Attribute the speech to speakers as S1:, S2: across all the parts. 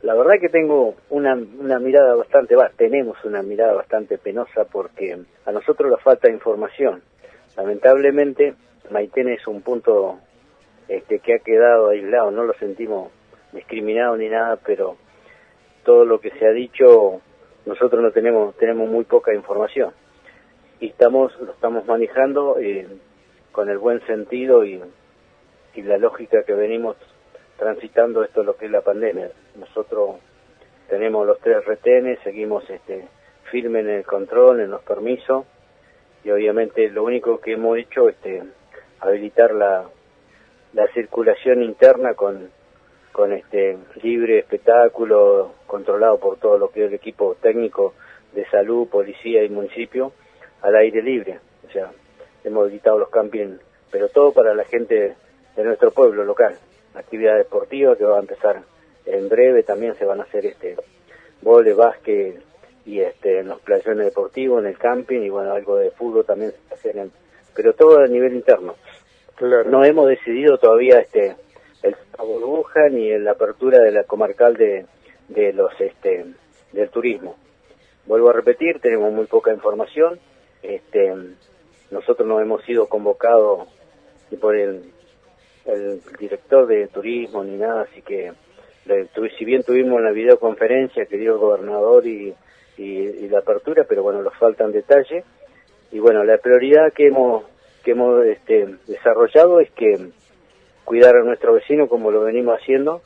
S1: La verdad que tengo una mirada tenemos una mirada bastante penosa porque a nosotros nos falta información. Lamentablemente, Maitén es un punto que ha quedado aislado, no lo sentimos discriminado ni nada, pero todo lo que se ha dicho, nosotros no tenemos muy poca información. Y lo estamos manejando con el buen sentido y la lógica que venimos transitando esto lo que es la pandemia. Nosotros tenemos los 3 retenes, seguimos firmes en el control, en los permisos, y obviamente lo único que hemos hecho es habilitar la circulación interna con libre espectáculo, controlado por todo lo que es el equipo técnico de salud, policía y municipio, al aire libre. O sea, hemos habilitado los campings, pero todo para la gente de nuestro pueblo local. Actividad deportiva que va a empezar en breve, también se van a hacer vóley, básquet y en los playones deportivos, en el camping, y bueno, algo de fútbol también se va a hacer, pero todo a nivel interno.
S2: Claro.
S1: No hemos decidido todavía el burbuja ni la apertura de la comarcal de los del turismo. Vuelvo a repetir, tenemos muy poca información. Nosotros no hemos sido convocados ni por el director de turismo ni nada, así que si bien tuvimos la videoconferencia que dio el gobernador y la apertura, pero bueno, nos faltan detalles. Y bueno, la prioridad que hemos desarrollado es que cuidar a nuestro vecino como lo venimos haciendo,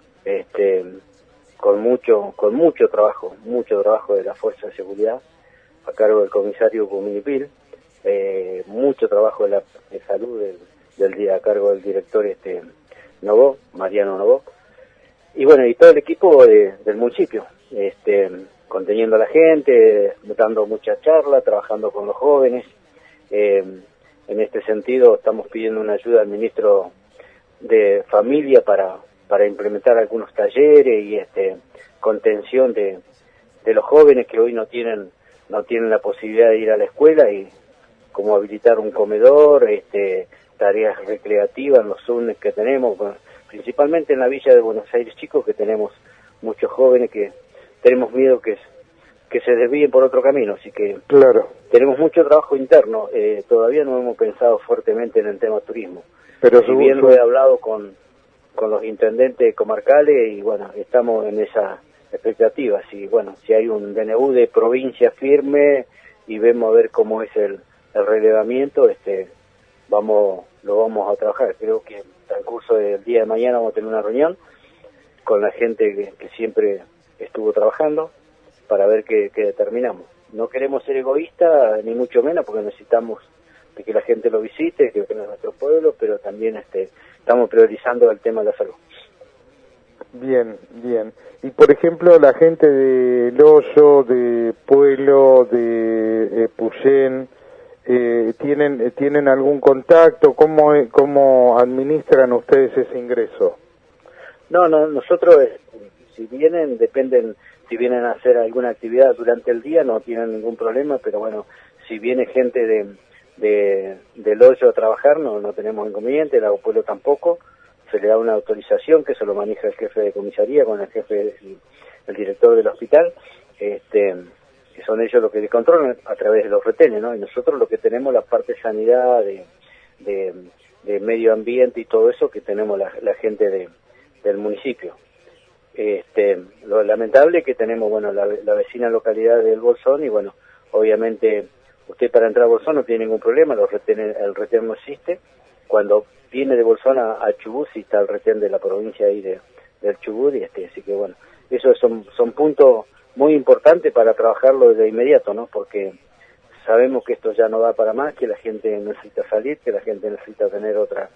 S1: con mucho trabajo de la Fuerza de Seguridad a cargo del comisario Cuminipil, mucho trabajo de salud del día a cargo del director Novó, Mariano Novó, y bueno, y todo el equipo del municipio, conteniendo a la gente, dando mucha charla, trabajando con los jóvenes. En este sentido estamos pidiendo una ayuda al ministro de Familia para implementar algunos talleres y contención de los jóvenes que hoy no tienen la posibilidad de ir a la escuela, y como habilitar un comedor, tareas recreativas en los zones que tenemos, principalmente en la villa de Buenos Aires, chicos, que tenemos muchos jóvenes que tenemos miedo que se desvíen por otro camino, así que
S2: claro,
S1: tenemos mucho trabajo interno. Todavía no hemos pensado fuertemente en el tema turismo,
S2: pero
S1: si bien lo he hablado con los intendentes comarcales, y bueno, estamos en esa expectativa. Si hay un DNU de provincia firme y vemos a ver cómo es el relevamiento, lo vamos a trabajar. Creo que en el transcurso del día de mañana vamos a tener una reunión con la gente que siempre estuvo trabajando para ver qué determinamos. No queremos ser egoístas, ni mucho menos, porque necesitamos de que la gente lo visite, que venga a nuestro pueblo, pero también estamos priorizando el tema de la salud.
S2: Bien. Y por ejemplo, la gente de Loyo, de Pueblo, de Puyén, ¿tienen algún contacto? ¿Cómo administran ustedes ese ingreso?
S1: No, nosotros, si vienen a hacer alguna actividad durante el día, no tienen ningún problema, pero bueno, si viene gente del Hoyo a trabajar, no tenemos inconveniente, el Pueblo tampoco. Se le da una autorización que se lo maneja el jefe de comisaría con el jefe, el director del hospital, que son ellos los que le controlan a través de los retenes, ¿no? Y nosotros lo que tenemos, la parte de sanidad, de medio ambiente y todo eso, que tenemos la gente del municipio. Lo lamentable es que tenemos, bueno, la vecina localidad del Bolsón, y bueno, obviamente usted para entrar a Bolsón no tiene ningún problema, el retén no existe. Cuando viene de Bolsón a Chubut, sí está el retén de la provincia ahí del Chubut, y así que bueno, esos son puntos muy importantes para trabajarlo de inmediato, ¿no? Porque sabemos que esto ya no da para más, que la gente necesita salir, que la gente necesita tener otra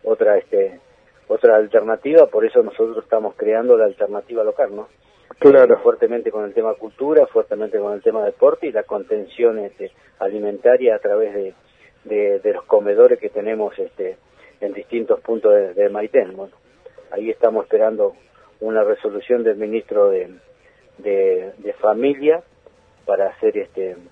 S1: alternativa. Por eso nosotros estamos creando la alternativa local, ¿no?
S2: Claro.
S1: Fuertemente con el tema cultura, fuertemente con el tema deporte y la contención alimentaria a través de los comedores que tenemos en distintos puntos de Maitén. Bueno, ahí estamos esperando una resolución del ministro de Familia para hacer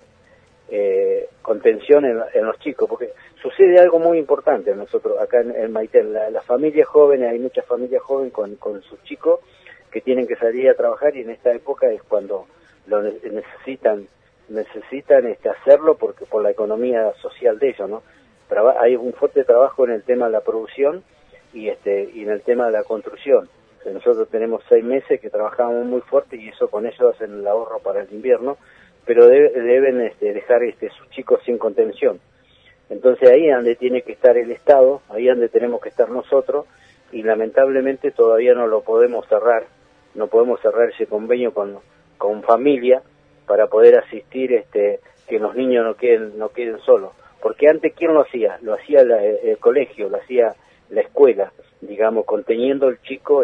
S1: contención en los chicos, porque sucede algo muy importante nosotros acá en Maitén. Las familias jóvenes, hay muchas familias jóvenes con sus chicos que tienen que salir a trabajar, y en esta época es cuando lo necesitan hacerlo, porque por la economía social de ellos, ¿no? Hay un fuerte trabajo en el tema de la producción y en el tema de la construcción. Nosotros tenemos 6 meses que trabajamos muy fuerte, y eso con ellos hacen el ahorro para el invierno, pero deben dejar sus chicos sin contención. Entonces ahí es donde tiene que estar el Estado, ahí es donde tenemos que estar nosotros, y lamentablemente todavía no lo podemos cerrar, no podemos cerrar ese convenio con familia para poder asistir, que los niños no queden solos. Porque antes, ¿quién lo hacía? Lo hacía el colegio, lo hacía la escuela, digamos, conteniendo al chico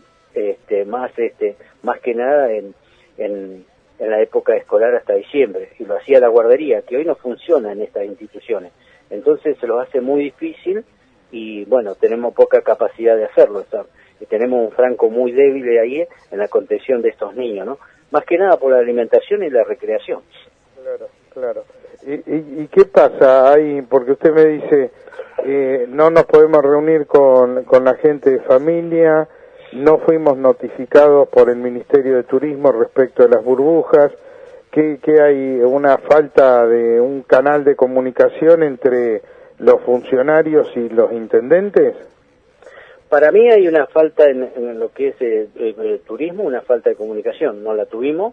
S1: más que nada en la época escolar hasta diciembre, y lo hacía la guardería, que hoy no funciona en estas instituciones. Entonces se los hace muy difícil, y bueno, tenemos poca capacidad de hacerlo, y tenemos un franco muy débil ahí en la contención de estos niños, ¿no? Más que nada por la alimentación y la recreación.
S2: Claro, claro. ¿Y qué pasa ahí? Porque usted me dice, no nos podemos reunir con la gente de familia, no fuimos notificados por el Ministerio de Turismo respecto de las burbujas, que hay una falta de un canal de comunicación entre los funcionarios y los intendentes.
S1: Para mí hay una falta en lo que es el turismo, una falta de comunicación. No la tuvimos,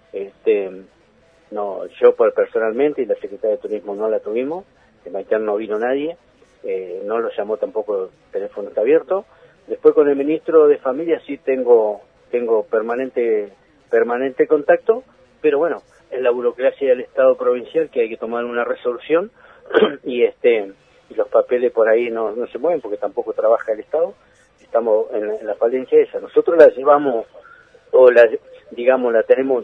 S1: no, yo personalmente y la Secretaría de Turismo no la tuvimos. En Maitén no vino nadie, no lo llamó tampoco, el teléfono está abierto. Después con el ministro de Familia sí tengo permanente contacto, pero bueno, es la burocracia del Estado provincial que hay que tomar una resolución y los papeles por ahí no se mueven porque tampoco trabaja el Estado. Estamos en la falencia esa. Nosotros la llevamos, o la tenemos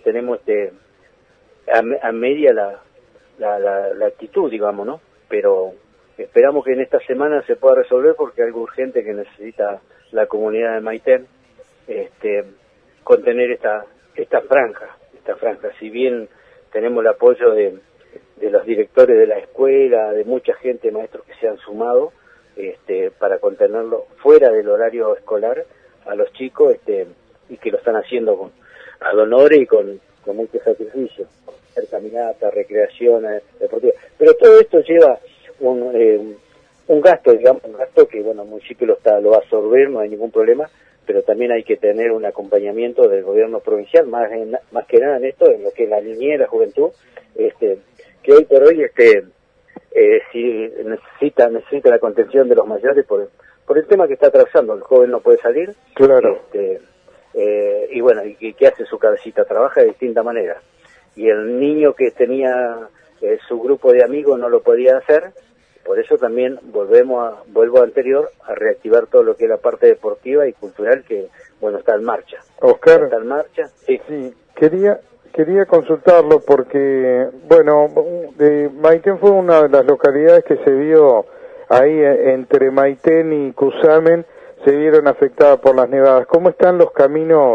S1: a media la actitud, digamos, ¿no? Pero esperamos que en esta semana se pueda resolver, porque es algo urgente que necesita la comunidad de Maitén, contener esta franja. Si bien tenemos el apoyo de los directores de la escuela, de mucha gente, maestros que se han sumado, para contenerlo fuera del horario escolar a los chicos, y que lo están haciendo con honor y con mucho sacrificio, hacer caminatas, recreación deportiva. Pero todo esto lleva un gasto, digamos, un gasto que, bueno, el municipio lo va a absorber, no hay ningún problema, pero también hay que tener un acompañamiento del gobierno provincial, más que nada en esto, en lo que es la niñez, la juventud, que hoy por hoy si necesita la contención de los mayores por el tema que está atravesando. El joven no puede salir,
S2: claro,
S1: y bueno, y que hace su cabecita, trabaja de distinta manera, y el niño que tenía su grupo de amigos no lo podía hacer. Por eso también vuelvo anterior a reactivar todo lo que es la parte deportiva y cultural, que bueno, está en marcha.
S2: Oscar,
S1: está en marcha, sí.
S2: Quería consultarlo porque, bueno, Maitén fue una de las localidades que se vio ahí entre Maitén y Cusamen, se vieron afectadas por las nevadas. ¿Cómo están los caminos,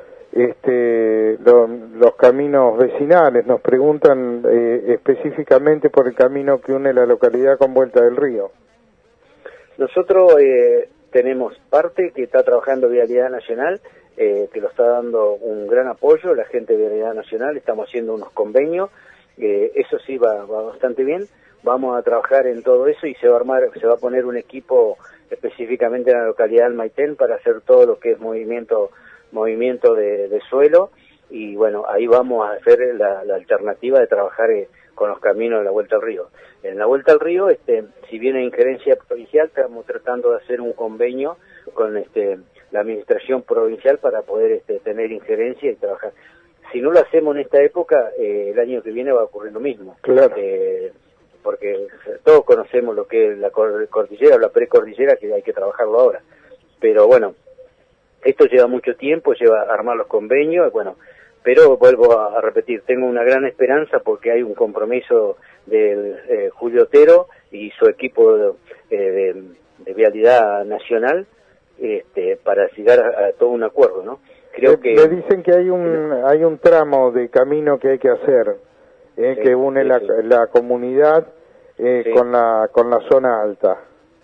S2: los caminos vecinales? Nos preguntan específicamente por el camino que une la localidad con Vuelta del Río.
S1: Nosotros tenemos parte que está trabajando Vialidad Nacional, que lo está dando un gran apoyo, la gente de Vialidad Nacional, estamos haciendo unos convenios, eso sí va bastante bien. Vamos a trabajar en todo eso y se va a poner un equipo específicamente en la localidad del Maitén para hacer todo lo que es movimiento de suelo, y bueno, ahí vamos a hacer la alternativa de trabajar con los caminos de la Vuelta al Río. En la Vuelta al Río, si bien hay injerencia provincial, estamos tratando de hacer un convenio con la administración provincial para poder tener injerencia y trabajar. Si no lo hacemos en esta época, el año que viene va a ocurrir lo mismo.
S2: Claro.
S1: Porque todos conocemos lo que es la cordillera o la precordillera, que hay que trabajarlo ahora. Pero bueno, esto lleva mucho tiempo, lleva a armar los convenios, bueno, pero vuelvo a repetir, tengo una gran esperanza porque hay un compromiso del Julio Otero y su equipo de Vialidad Nacional para llegar a todo un acuerdo, ¿no? Creo que
S2: me dicen que hay un tramo de camino que hay que hacer, sí, que une la comunidad con la zona alta.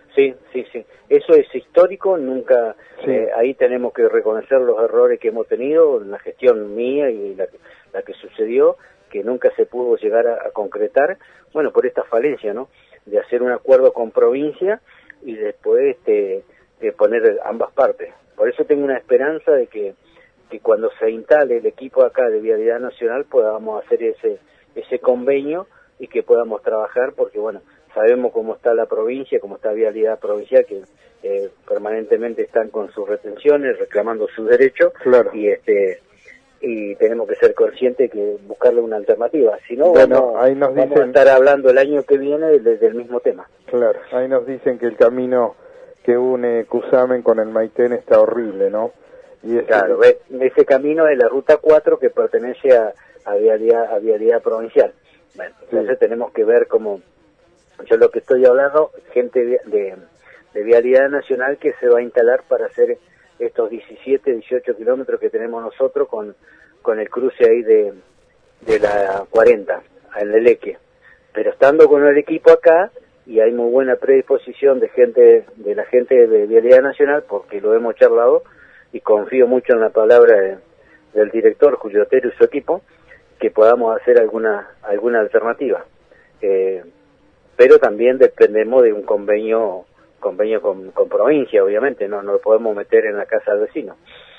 S1: Sí, sí, sí. Eso es histórico, nunca...
S2: Sí.
S1: Ahí tenemos que reconocer los errores que hemos tenido en la gestión mía y la que sucedió, que nunca se pudo llegar a concretar, bueno, por esta falencia, ¿no? De hacer un acuerdo con provincia y después de poner ambas partes. Por eso tengo una esperanza de que cuando se instale el equipo acá de Vialidad Nacional podamos hacer ese convenio y que podamos trabajar, porque bueno, sabemos cómo está la provincia, cómo está Vialidad Provincial, que permanentemente están con sus retenciones, reclamando sus derechos,
S2: Claro.
S1: y tenemos que ser conscientes que buscarle una alternativa, si no
S2: bueno, ahí nos
S1: vamos
S2: dicen...
S1: a estar hablando el año que viene del mismo tema.
S2: Claro, ahí nos dicen que el camino que une Cusamen con el Maitén está horrible, ¿no? Y
S1: Claro, ese camino es la Ruta 4 que pertenece a Vialidad Provincial. Bueno, entonces tenemos que ver cómo... Yo lo que estoy hablando, gente de Vialidad Nacional que se va a instalar para hacer estos 17, 18 kilómetros que tenemos nosotros con el cruce ahí de la 40, en el Leque. Pero estando con el equipo acá, y hay muy buena predisposición de la gente de Vialidad Nacional, porque lo hemos charlado, y confío mucho en la palabra del director Julio Otero y su equipo, que podamos hacer alguna alternativa. Pero también dependemos de un convenio con provincia, obviamente, no lo podemos meter en la casa del vecino.